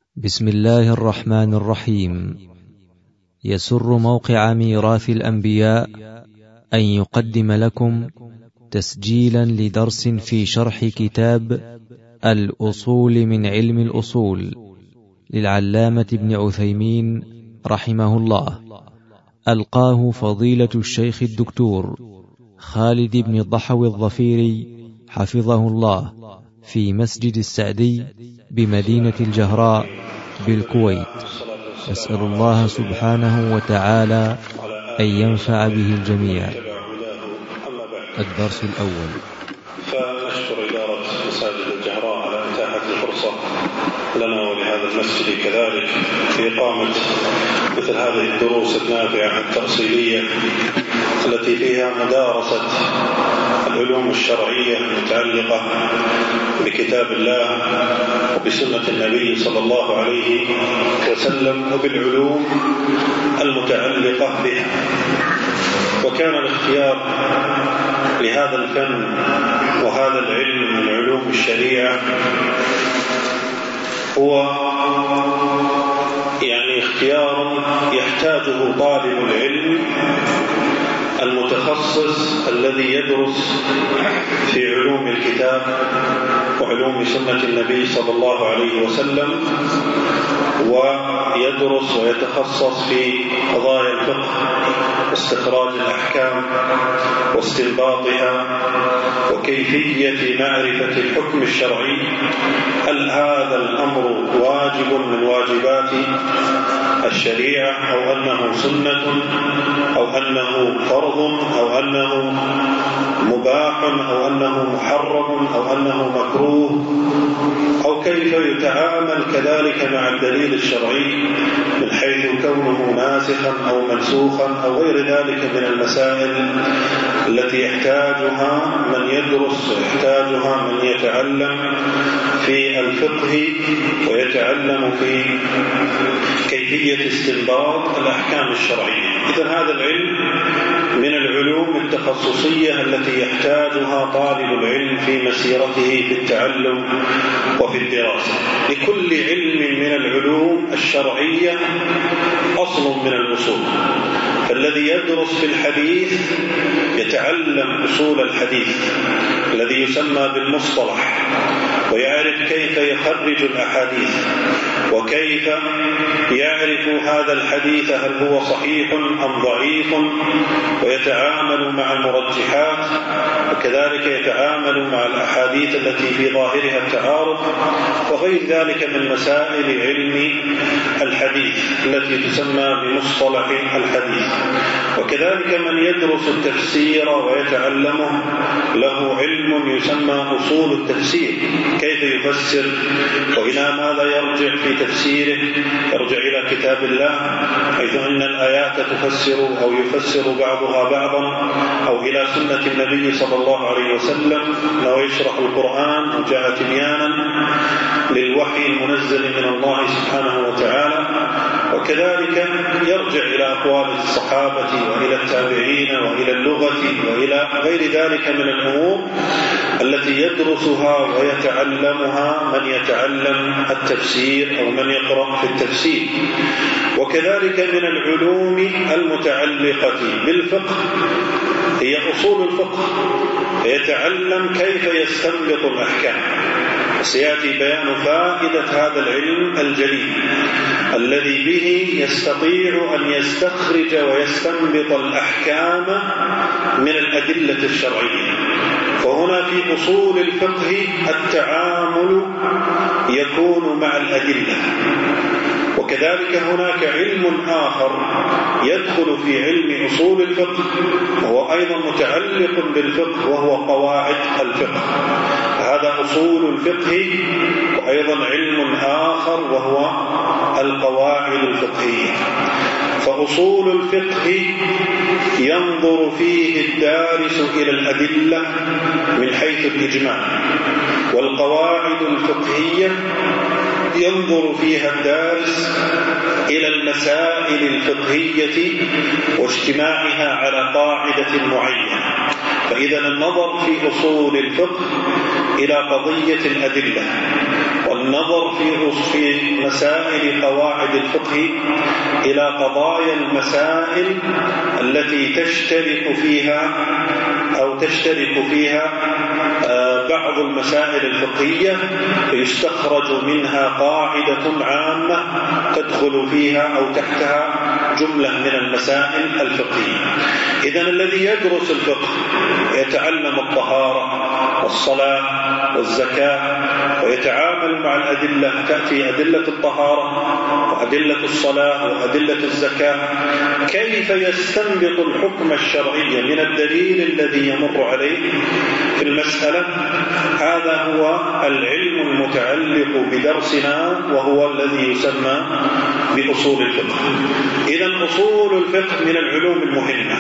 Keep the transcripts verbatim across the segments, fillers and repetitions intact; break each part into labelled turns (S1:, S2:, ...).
S1: بسم الله الرحمن الرحيم. يسر موقع ميراث الأنبياء أن يقدم لكم تسجيلا لدرس في شرح كتاب الأصول من علم الأصول للعلامة ابن عثيمين رحمه الله، ألقاه فضيلة الشيخ الدكتور خالد بن ضحوي الظفيري حفظه الله في مسجد السعدي بمدينة الجهراء بالكويت. أسأل الله سبحانه وتعالى أن ينفع به الجميع. الدرس الأول.
S2: فنشكر إدارة مساجد الجهراء على إتاحة الفرصة لنا ولهذا المسجد كذلك في إقامة مثل هذه الدروس النافعة التأصيلية التي فيها مدارسة العلوم الشرعية المتعلقة بكتاب الله وبسنة النبي صلى الله عليه وسلم وبالعلوم المتعلقة بها. وكان الاختيار لهذا الفن وهذا العلم من علوم الشريعة هو يعني اختيار يحتاجه طالب العلم المتخصص الذي يدرس في علوم الكتاب وعلوم سنة النبي صلى الله عليه وسلم، ويدرس ويتخصص في قضايا الفقه واستخراج الأحكام واستنباطها وكيفية معرفة الحكم الشرعي. هل هذا الأمر واجب من واجبات الشريعة أو أنه سنة أو أنه فرض أو أنه مباح أو أنه محرم أو أنه مكروه، أو كيف يتعامل كذلك مع الدليل الشرعي من حيث كونه ناسخا أو منسوخا أو غير ذلك من المسائل التي يحتاجها من يدرس ويحتاجها من يتعلم في الفقه ويتعلم في كيفية استنباط الأحكام الشرعية. إذن هذا العلم من العلوم التخصصية التي يحتاجها طالب العلم في مسيرته في التعلم وفي الدراسة. لكل علم من العلوم الشرعية أصل من الأصول، فالذي يدرس في الحديث يتعلم أصول الحديث الذي يسمى بالمصطلح، ويعرف كيف يخرج الأحاديث وكيف يعرف هذا الحديث هل هو صحيح أم ضعيف، ويتعامل مع المرجحات، وكذلك يتعامل مع الأحاديث التي في ظاهرها التعارض وغير ذلك من مسائل علم الحديث التي تسمى بمصطلح الحديث. وكذلك من يدرس التفسير ويتعلمه له علم يسمى أصول التفسير، كيف يفسر وإلى ماذا يرجع في تفسيره، يرجع إلى كتاب الله حيث أن الآيات تفسر أو يفسر بعضها بعضا، أو إلى سنة النبي صلى الله عليه وسلم أنه يشرح القرآن وجاء تبيانا للوحي المنزل من الله سبحانه وتعالى. وكذلك يرجع إلى أقوال الصحابة وإلى التابعين وإلى اللغة وإلى غير ذلك من الأمور التي يدرسها ويتعلمها من يتعلم التفسير أو من يقرأ في التفسير. وكذلك من العلوم المتعلقة بالفقه هي أصول الفقه، يتعلم كيف يستنبط الأحكام. سيأتي بيان فائدة هذا العلم الجليل الذي به يستطيع أن يستخرج ويستنبط الأحكام من الأدلة الشرعية. فهنا في أصول الفقه التعامل يكون مع الأدلة. وكذلك هناك علم آخر يدخل في علم أصول الفقه وهو أيضا متعلق بالفقه وهو قواعد الفقه. هذا أصول الفقه، وأيضا علم آخر وهو القواعد الفقهية. فأصول الفقه ينظر فيه الدارس إلى الأدلة من حيث الإجماع، والقواعد الفقهية ينظر فيها الدارس إلى المسائل الفقهية واجتماعها على قاعدة معينة. فإذا النظر في أصول الفقه إلى قضية الأدلة، والنظر في في مسائل قواعد الفقه إلى قضايا المسائل التي تشترك فيها أو تشترك فيها بعض المسائل الفقهية فيستخرج منها قاعدة عامة تدخل فيها أو تحتها جملة من المسائل الفقهية. إذن الذي يدرس الفقه يتعلم الطهارة والصلاة والزكاة ويتعامل مع الأدلة، تأتي أدلة الطهارة وأدلة الصلاة وأدلة الزكاة، كيف يستنبط الحكم الشرعي من الدليل الذي يمر عليه في المسألة. هذا هو العلم المتعلق بدرسنا وهو الذي يسمى بأصول الفقه. إذن أصول الفقه من العلوم المهمة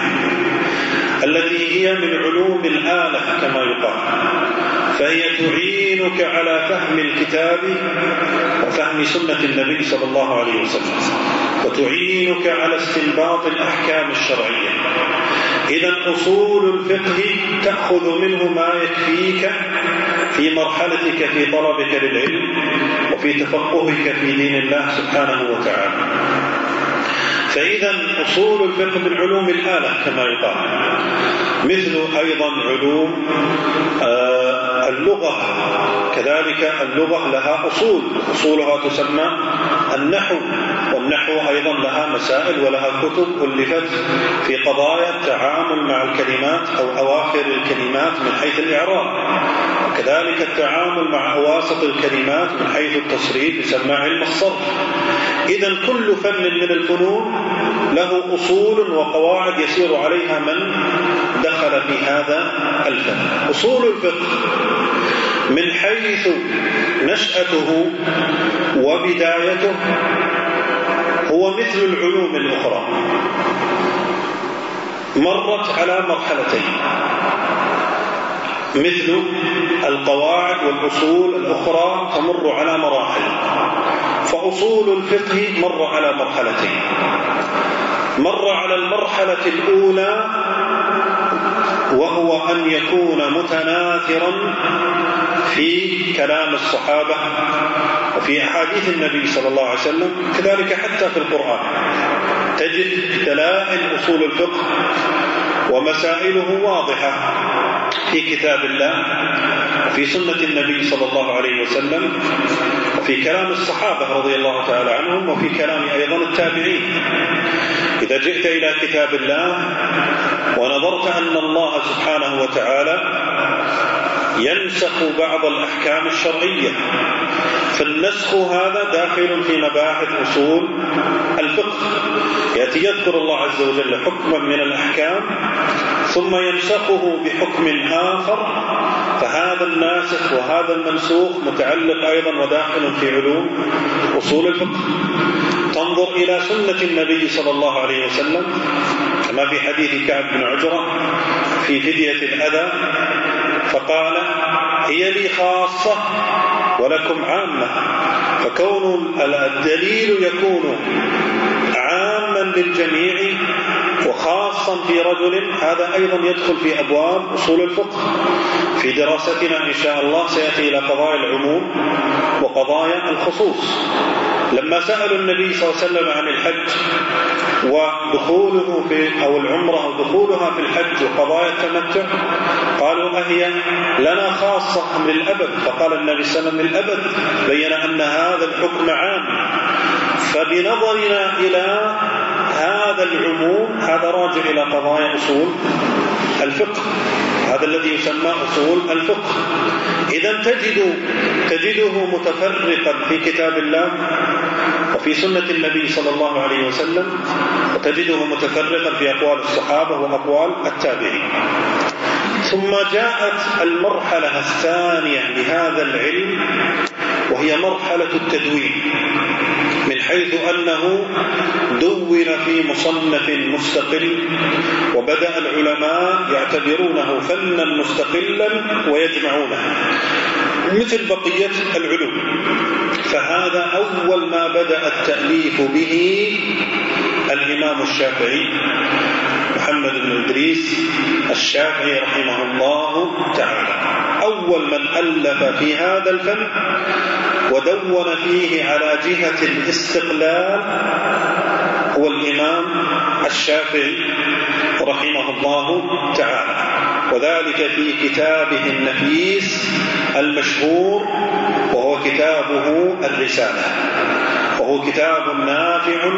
S2: التي هي من علوم الآلة كما يقال، فهي تعينك على فهم الكتاب وفهم سنة النبي صلى الله عليه وسلم، وتعينك على استنباط الأحكام الشرعية. إذن أصول الفقه تأخذ منه ما يكفيك في مرحلتك في طلبك للعلم وفي تفقهك في دين الله سبحانه وتعالى. فإذا أصول الفقه من علوم الآلة كما يقال، مثل أيضا علوم آه اللغة، كذلك اللغة لها أصول، أصولها تسمى النحو، والنحو أيضا لها مسائل ولها كتب ألفت في قضايا التعامل مع الكلمات أو أواخر الكلمات من حيث الإعراب، وكذلك التعامل مع أواسط الكلمات من حيث التصريف يسمى علم الصرف. إذن كل فن من الفنون له أصول وقواعد يسير عليها من دخل في هذا الفن. أصول الفقه من حيث نشأته وبدايته هو مثل العلوم الأخرى، مرت على مرحلتين، مثل القواعد والأصول الأخرى تمر على مراحل. فأصول الفقه مر على مرحلتين، مر على المرحلة الأولى وهو أن يكون متناثرا في كلام الصحابة وفي أحاديث النبي صلى الله عليه وسلم، كذلك حتى في القرآن تجد دلائل أصول الفقه ومسائله واضحة في كتاب الله وفي سنة النبي صلى الله عليه وسلم وفي كلام الصحابة رضي الله تعالى عنهم وفي كلام أيضا التابعين. إذا جئت إلى كتاب الله ونظرت أن الله سبحانه وتعالى ينسخ بعض الأحكام الشرعية، فالنسخ هذا داخل في مباحث أصول الفقه. يأتي يذكر الله عز وجل حكما من الأحكام ثم ينسخه بحكم آخر، فهذا الناسخ وهذا المنسوخ متعلق أيضا وداخل في علوم أصول الفقه. تنظر إلى سنة النبي صلى الله عليه وسلم كما في حديث كعب بن عجرة في فدية الأذى، فقال هي لي خاصة ولكم عامة، فكون الدليل يكون عاما للجميع وخاصا في رجل، هذا أيضا يدخل في أبواب أصول الفقه. في دراستنا إن شاء الله سيأتي إلى قضايا العموم وقضايا الخصوص. لما سألوا النبي صلى الله عليه وسلم عن الحج ودخوله في أو العمرة ودخولها في الحج وقضايا التمتع، قالوا أهي لنا خاصة أم للأبد؟ فقال النبي صلى الله عليه وسلم للأبد، بين أن هذا الحكم عام. فبنظرنا إلى هذا العموم هذا راجع إلى قضايا أصول الفقه، هذا الذي يسمى أصول الفقه. إذن تجد تجده متفرقا في كتاب الله وفي سنة النبي صلى الله عليه وسلم، وتجده متفرقا في أقوال الصحابة وأقوال التابعين. ثم جاءت المرحلة الثانية لهذا العلم وهي مرحلة التدوين، من حيث أنه دون في مصنف مستقل، وبدأ العلماء يعتبرونه فنا مستقلا ويجمعونه مثل بقية العلوم. فهذا أول ما بدأ التأليف به الإمام الشافعي محمد بن إدريس الشافعي رحمه الله تعالى. أول من ألف في هذا الفن ودون فيه على جهة الاستقلال هو الإمام الشافعي رحمه الله تعالى، وذلك في كتابه النفيس المشهور وهو كتابه الرسالة، وهو كتاب نافع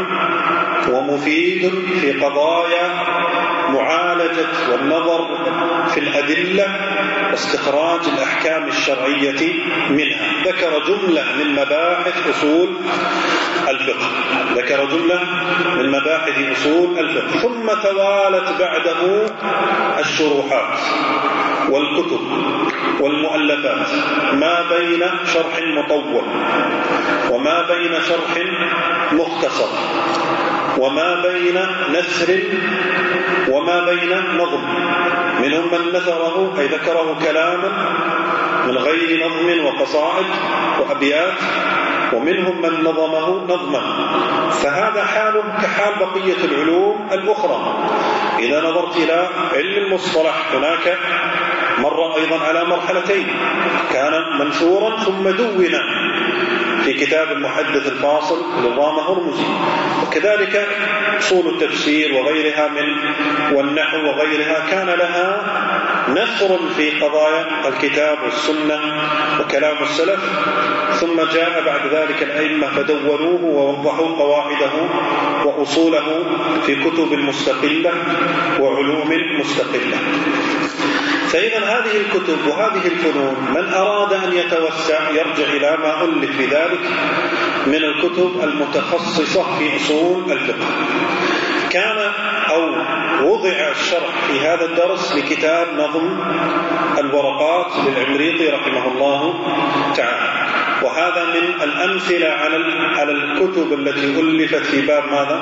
S2: ومفيد في قضايا معالجة والنظر في الأدلة واستخراج الأحكام الشرعية منها. ذكر جملة من مباحث أصول الفقه ذكر جملة من مباحث أصول الفقه ثم توالت بعده الشروحات والكتب والمؤلفات ما بين شرح مطول وما بين شرح مختصر وما بين نثر وما بين نظم. منهم من نثره أي ذكره كلاما من غير نظم وقصائد وأبيات، ومنهم من نظمه نظما. فهذا حاله كحال بقية العلوم الأخرى. إذا نظرت إلى علم المصطلح هناك مر أيضا على مرحلتين، كان منثورا ثم دون في كتاب المحدث الفاصل للرام هرمزي، وكذلك أصول التفسير وغيرها من والنحو وغيرها كان لها نثر في قضايا الكتاب والسنة وكلام السلف، ثم جاء بعد ذلك الأئمة فدونوه ووضحوا قواعده وأصوله في كتب مستقلة وعلوم مستقلة. فإذا هذه الكتب وهذه الفنون من أراد أن يتوسع يرجع إلى ما ألف في ذلك من الكتب المتخصصة في أصول الفقه. كان أو وضع الشرح في هذا الدرس لكتاب نظم الورقات للعمريطي رحمه الله تعالى، وهذا من الأمثلة على الكتب التي ألفت في باب ماذا؟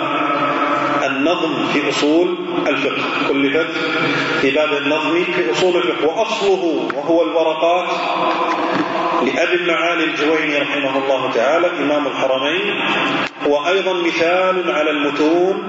S2: النظم في أصول الفقه، ألفت في باب النظم في أصول الفقه، وأصله وهو الورقات لأبي المعالي الجويني رحمه الله تعالى إمام الحرمين، وأيضا مثال على المتون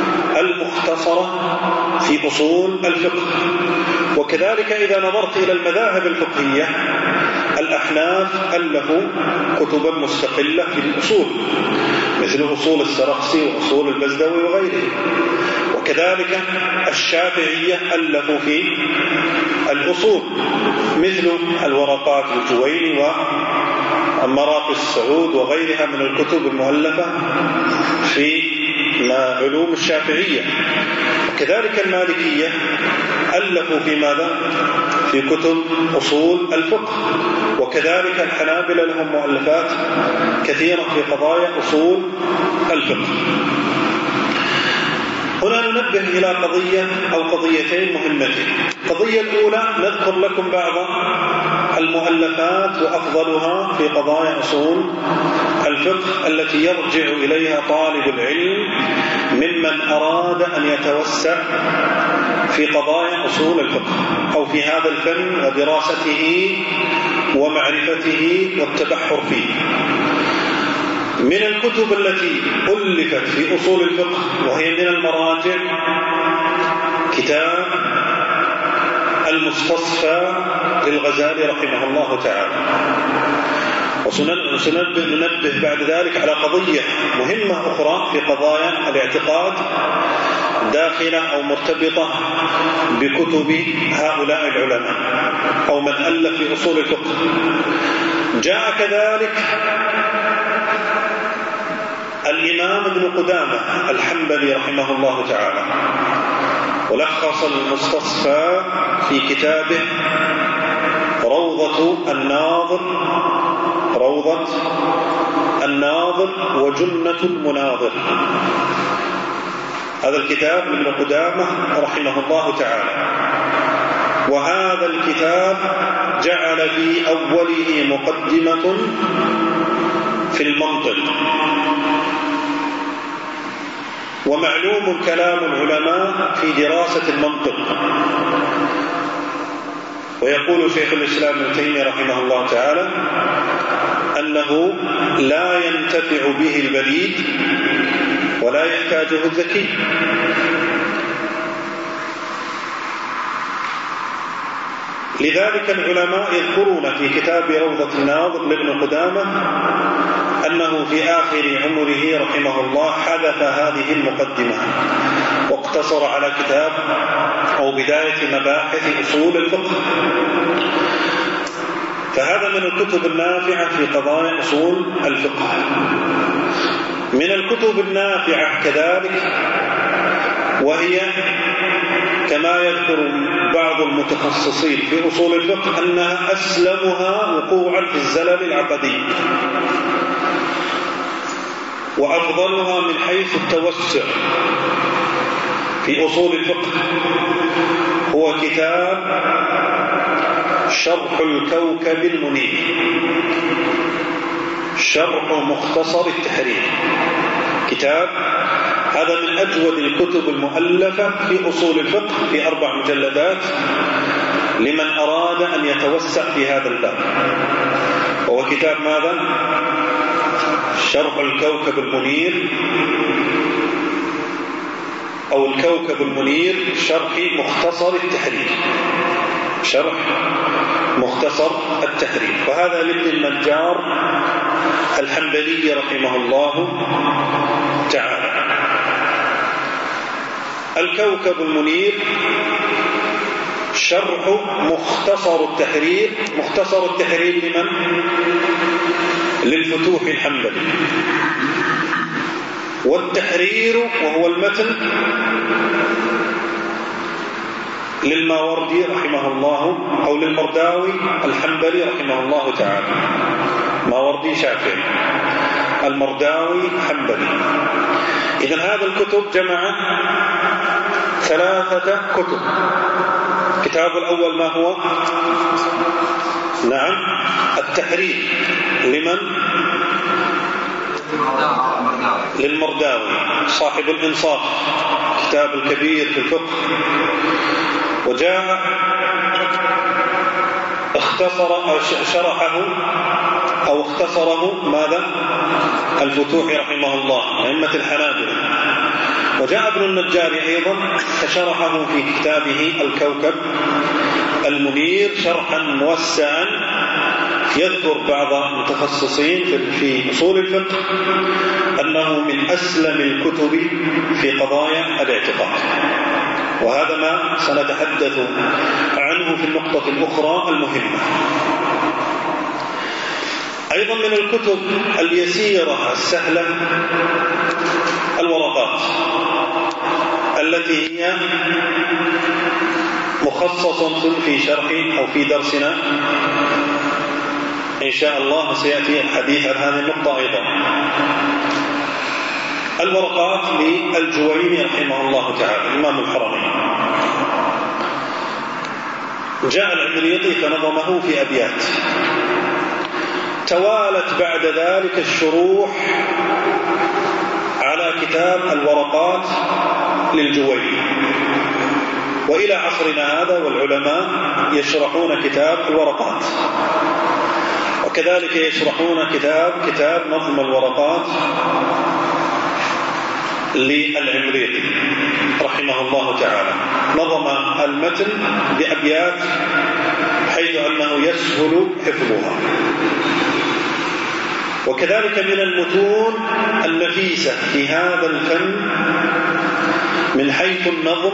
S2: المختصرة في أصول الفقه. وكذلك إذا نظرت إلى المذاهب الفقهية الأحناف ألفوا كتبا مستقلة في الأصول مثل أصول السرخسي وأصول البزدوي وغيره، وكذلك الشافعية ألفوا في الأصول مثل الورقات الجويني ومراقي السعود وغيرها من الكتب المؤلفة في علوم الشافعية. وكذلك المالكية ألفوا في ماذا؟ في كتب أصول الفقه، وكذلك الحنابلة لهم مؤلفات كثيرة في قضايا أصول الفقه. هنا ننبه إلى قضية أو قضيتين مهمتين. القضية الأولى نذكر لكم بعض المؤلفات وأفضلها في قضايا أصول الفقه التي يرجع إليها طالب العلم ممن أراد أن يتوسع في قضايا أصول الفقه أو في هذا الفن ودراسته ومعرفته والتبحر فيه. من الكتب التي ألفت في أصول الفقه وهي من المراجع كتاب المستصفى للغزالي رحمه الله تعالى. وسننبه بعد ذلك على قضية مهمة أخرى في قضايا الاعتقاد داخلة أو مرتبطة بكتب هؤلاء العلماء أو من ألف في أصول الفقه. جاء كذلك الإمام ابن قدامة الحنبلي رحمه الله تعالى ولخص المستصفى في كتابه روضة الناظر روضة الناظر وجنة المناظر. هذا الكتاب من ابن قدامة رحمه الله تعالى، وهذا الكتاب جعل في أوله مقدمة في المنطق. ومعلوم كلام العلماء في دراسة المنطق، ويقول شيخ الإسلام ابن تيمية رحمه الله تعالى أن أنه لا ينتفع به البليد ولا يحتاجه الذكي. لذلك العلماء يذكرون في كتاب روضة الناظر لابن قدامة أنه في آخر عمره رحمه الله حذف هذه المقدمة واقتصر على كتاب أو بداية مباحث أصول الفقه. فهذا من الكتب النافعة في قضايا أصول الفقه. من الكتب النافعة كذلك، وهي كما يذكر بعض المتخصصين في أصول الفقه أنها أسلمها وقوعا في الزلل العقدي وأفضلها من حيث التوسع في أصول الفقه، هو كتاب شرح الكوكب المنير، شرح مختصر التحرير. كتاب هذا من أجود الكتب المؤلفة في أصول الفقه في أربع مجلدات لمن أراد أن يتوسع في هذا الباب. وهو كتاب ماذا؟ شرح الكوكب المنير أو الكوكب المنير شرح مختصر التحرير، شرح مختصر التحرير. وهذا لابن النجار الحنبلي رحمه الله تعالى. الكوكب المنير شرح مختصر التحرير. مختصر التحرير لمن؟ للفتوح الحنبلي. والتحرير وهو المتن للماوردي رحمه الله أو للمرداوي الحنبلي رحمه الله تعالى. ماوردي شافعي، المرداوي حنبلي. إذن هذا الكتب جمع ثلاثة كتب. الكتاب الأول ما هو؟ نعم، التحرير. لمن؟ للمرداوي صاحب الإنصاف، كتاب الكبير في الفقه. وجاء اختصر أو شرحه أو اختصره ماذا؟ الفتوح رحمه الله، أئمة الحنابلة. وجاء ابن النجار أيضا فشرحه في كتابه الكوكب المنير شرحا موسعا. يذكر بعض المتخصصين في أصول الفقه أنه من أسلم الكتب في قضايا الاعتقاد، وهذا ما سنتحدث عنه في النقطة الأخرى المهمة. أيضا من الكتب اليسيرة السهلة الورقات التي هي مخصصة في شرح أو في درسنا إن شاء الله، سيأتي الحديث عن هذه النقطة أيضا. الورقات للجويني رحمه الله تعالى إمام الحرمين. جاء العمريطي فنظمه في أبيات. توالت بعد ذلك الشروح على كتاب الورقات للجويني، وإلى عصرنا هذا والعلماء يشرحون كتاب الورقات، وكذلك يشرحون كتاب كتاب نظم الورقات للعمريطي رحمه الله تعالى. نظم المتن بأبيات حيث أنه يسهل حفظها. وكذلك من المتون النفيسة في هذا الفن من حيث النظم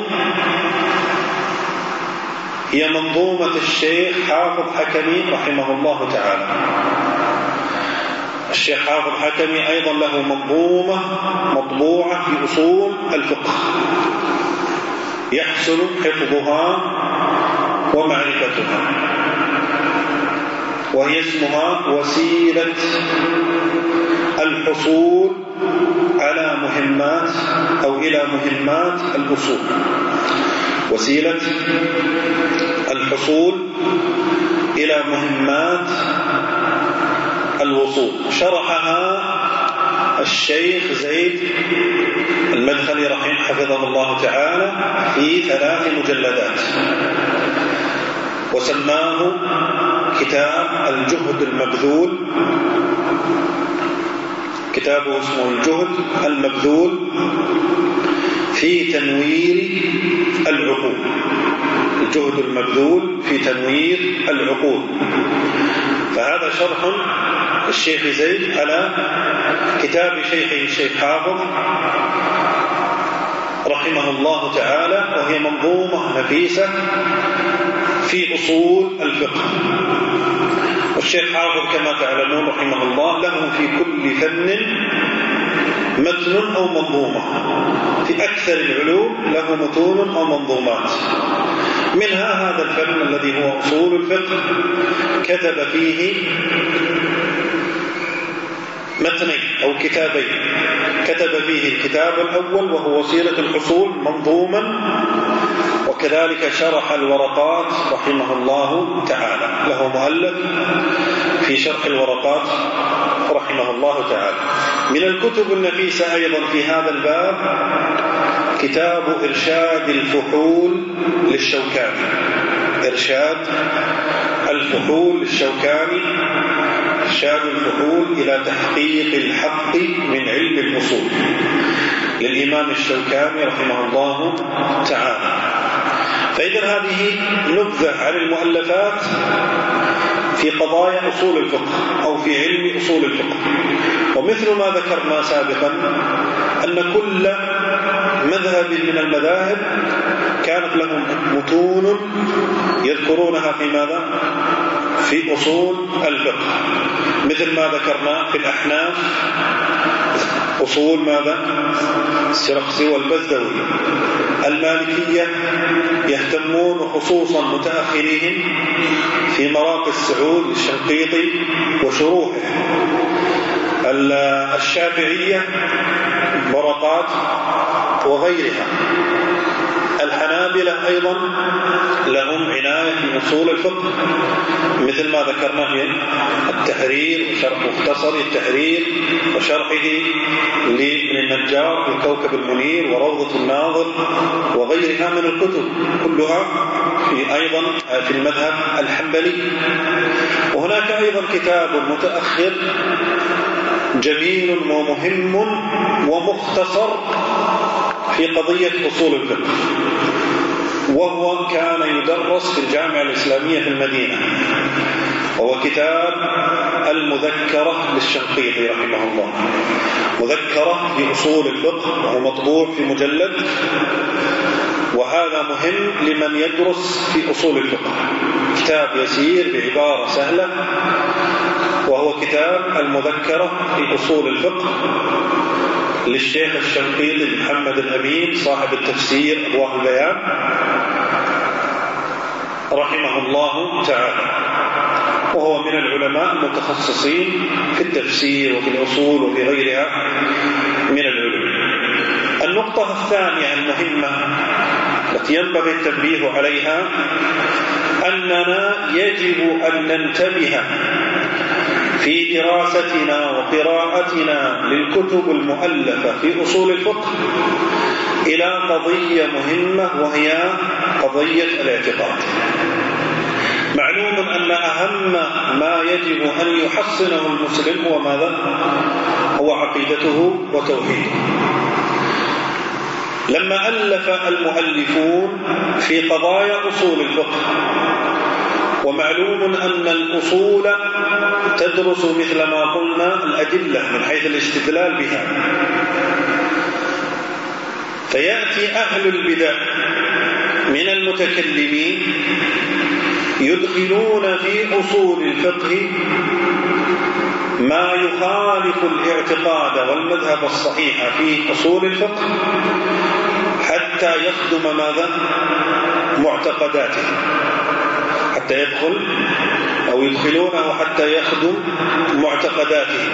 S2: هي منظومة الشيخ حافظ حكمي رحمه الله تعالى. الشيخ حافظ حكمي أيضا له منظومة مطبوعة في أصول الفقه يحسن حفظها ومعرفتها، وهي اسمها وسيلة الحصول على مهمات أو إلى مهمات الأصول. وسيلة الحصول إلى مهمات الوصول. شرحها الشيخ زيد المدخلي رحمه حفظه الله تعالى في ثلاث مجلدات. وسماه كتاب الجهد المبذول. كتابه اسمه الجهد المبذول في تنوير العقول. الجهد المبذول في تنوير العقول. فهذا شرح الشيخ زيد على كتاب شيخه الشيخ حافظ رحمه الله تعالى، وهي منظومة نفيسة في أصول الفقه. والشيخ حافظ كما تعلمون رحمه الله له في كل فن متن أو منظومة. في أكثر العلوم له متون أو منظومات. منها هذا الفن الذي هو أصول الفقه، كتب فيه متنين أو كتابين. كتب فيه الكتاب الأول وهو وسيلة الحصول منظوما، وكذلك شرح الورقات رحمه الله تعالى. له مؤلف في شرح الورقات رحمه الله تعالى. من الكتب النفيسة أيضا في هذا الباب كتاب إرشاد الفحول للشوكاني. إرشاد الفحول للشوكاني، إرشاد الفحول إلى تحقيق الحق من علم الأصول للإمام الشوكاني رحمه الله تعالى. فإذا هذه نبذة عن المؤلفات في قضايا أصول الفقه أو في علم أصول الفقه. ومثل ما ذكرنا سابقا أن كل مذهب من المذاهب كانت لهم متون يذكرونها في ماذا؟ في أصول الفقه، مثل ما ذكرنا في الأحناف أصول ماذا؟ السرخسي والبزدوي. المالكية يهتمون خصوصا متأخرين في مراقي السعود الشنقيطي وشروحه. الشافعية ورقات وغيرها. الحنابلة أيضا لهم عناية في أصول الفقه، مثل ما ذكرنا في التحرير وشرح مختصر التحرير وشرحه لابن النجار والكوكب المنير وروضة الناظر وغيرها من الكتب، كلها في أيضا في المذهب الحنبلي. وهناك أيضا كتاب متأخر جميل ومهم ومختصر في قضية أصول الفقه، وهو كان يدرس في الجامعة الإسلامية في المدينة، وهو كتاب المذكرة للشنقيطي رحمه الله. مذكرة في أصول الفقه، وهو مطبوع في مجلد، وهذا مهم لمن يدرس في أصول الفقه. كتاب يسير بعبارة سهلة، وهو كتاب المذكرة في أصول الفقه للشيخ الشنقيطي محمد الأمين صاحب التفسير أضواء البيان رحمه الله تعالى، وهو من العلماء المتخصصين في التفسير وفي الأصول وفي غيرها من العلوم. النقطة الثانية المهمة التي ينبغي التنبيه عليها أننا يجب أن ننتبه في دراستنا وقراءتنا للكتب المؤلفة في أصول الفقه إلى قضية مهمة، وهي قضية الاعتقاد. معلوم أن أهم ما يجب أن يحصنه المسلم هو ماذا؟ هو عقيدته وتوحيده. لما ألف المؤلفون في قضايا أصول الفقه، ومعلوم أن الأصول تدرس مثل ما قلنا الأدلة من حيث الاستدلال بها، فيأتي أهل البدع من المتكلمين يدخلون في أصول الفقه ما يخالف الاعتقاد والمذهب الصحيح في أصول الفقه حتى يخدم ماذا؟ معتقداته، حتى يدخل أو يدخلونه حتى يخدم معتقداته،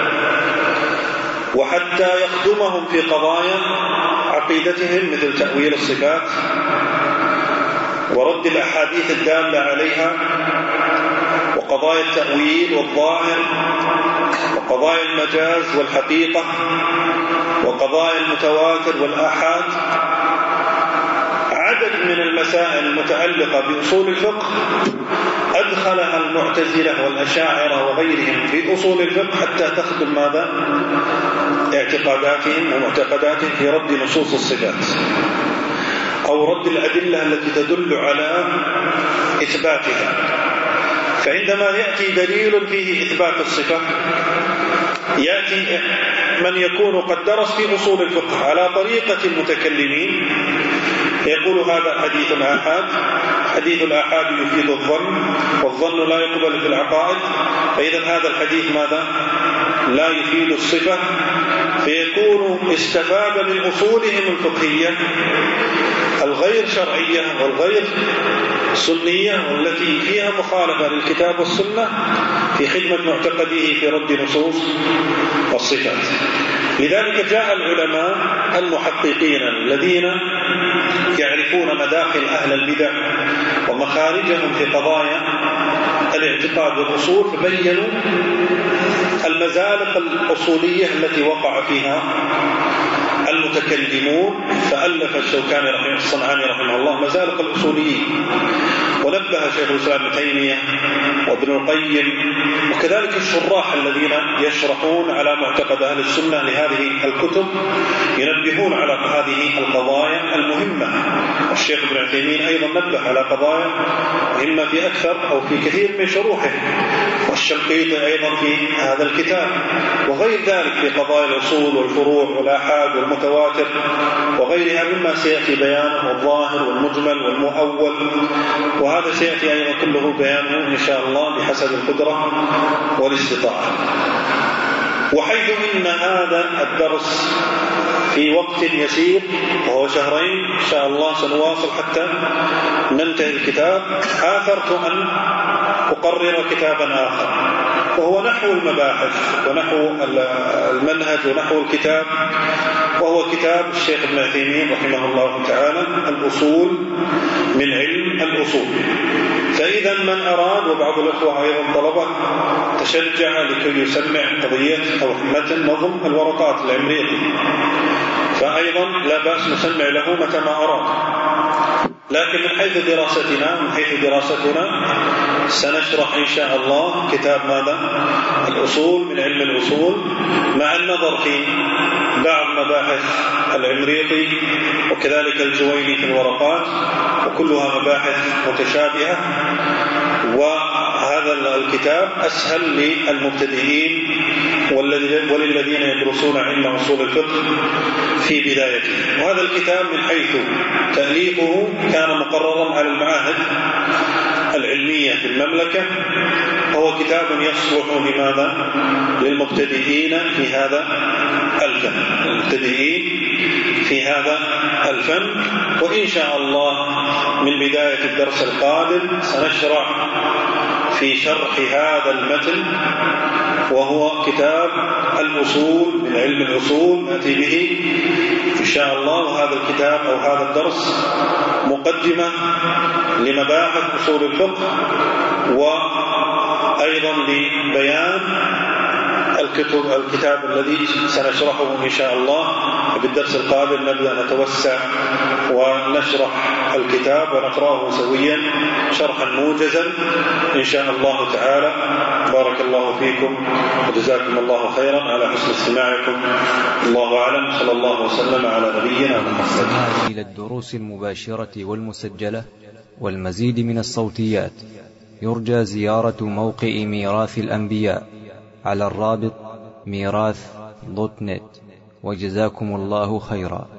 S2: وحتى يخدمهم في قضايا عقيدتهم مثل تأويل الصفات ورد الأحاديث الدالة عليها، وقضايا التأويل والظاهر، وقضايا المجاز والحقيقة، وقضايا المتواتر والآحاد. عدد من المسائل المتعلقة بأصول الفقه أدخلها المعتزلة والأشاعرة وغيرهم في أصول الفقه حتى تخدم ماذا؟ اعتقاداتهم ومعتقداتهم في رد نصوص الصفات أو رد الأدلة التي تدل على إثباتها. فعندما يأتي دليل فيه إثبات الصفة يأتي من يكون قد درس في أصول الفقه على طريقة المتكلمين يقول هذا حديث الآحاد، حديث الآحاد يفيد الظن والظن لا يقبل في العقائد، فإذا هذا الحديث ماذا؟ لا يفيد الصفة، فيكون استفاد من أصولهم الفقهية الغير شرعية والغير سنية والتي فيها مخالفة للكتاب والسنة في خدمة معتقده في رد نصوص والصفات. لذلك جاء العلماء المحققين الذين يعرفون مداخل أهل البدع ومخارجهم في قضايا الاعتقاد والأصول، فبينوا المزالق الأصولية التي وقع فيها المتكلمون. فألف الشوكاني رحمه الصنعاني رحمه الله مزالق الأصوليين، ونبه شيخ الإسلام ابن تيمية وابن القيم وكذلك الشراح الذين يشرحون على معتقد أهل السنة لهذه الكتب ينبهون على هذه القضايا المهمة. الشيخ ابن عثيمين أيضا نبه على قضايا مهمة في أكثر أو في كثير من شروحه، والشنقيطي أيضا في هذا الكتاب، وغير ذلك في قضايا الأصول والفروع والآحاد والمتواتر وغيرها مما سيأتي بيانه، والظاهر والمجمل والمؤول، وهذا سيأتي أيضا كله بيانه إن شاء الله بحسب القدرة والاستطاعة. وحيث إن هذا الدرس في وقت يسير وهو شهرين إن شاء الله سنواصل حتى ننتهي الكتاب، آثرت أن أقرر كتابا آخر وهو نحو المباحث ونحو المنهج ونحو الكتاب، وهو كتاب الشيخ ابن عثيمين رحمه الله تعالى الأصول من علم الأصول. فإذا من أراد وبعض الأخوة أيضا طلبة تشجع لكي يسمع قضية أو متن نظم الورقات العمرية، فأيضا لا بأس نسمع له متى ما أراد. لكن من حيث دراستنا من حيث دراستنا سنشرح إن شاء الله كتاب ماذا؟ الأصول من علم الأصول، مع النظر في بعض مباحث العمريطي وكذلك الجويني في الورقات، وكلها مباحث متشابهة. وهذا الكتاب أسهل للمبتدئين وللذين يدرسون علم أصول الفقه في بدايته. وهذا الكتاب من حيث تأليفه كان مقررا على المعاهد العلمية في المملكة، هو كتاب يصلح لماذا؟ للمبتدئين في هذا الفن، المبتدئين في هذا الفن. وإن شاء الله من بداية الدرس القادم سنشرع في شرح هذا المتن وهو كتاب الأصول من علم الأصول، نأتي به إن شاء الله. وهذا الكتاب أو هذا الدرس مقدمة لمباحث أصول الفقه، وأيضا لبيان الكتب الكتاب الذي سنشرحه إن شاء الله. بالدرس القادم نبدأ نتوسع ونشرح الكتاب ونقرأه سويا شرحا موجزا إن شاء الله تعالى. بارك الله فيكم وجزاكم الله خيرا على حسن استماعكم. الله أعلم، صلى الله وسلم على نبينا محمد.
S1: إلى الدروس المباشرة والمسجلة والمزيد من الصوتيات يرجى زيارة موقع ميراث الأنبياء على الرابط ميراث دوت نت. وجزاكم الله خيرا.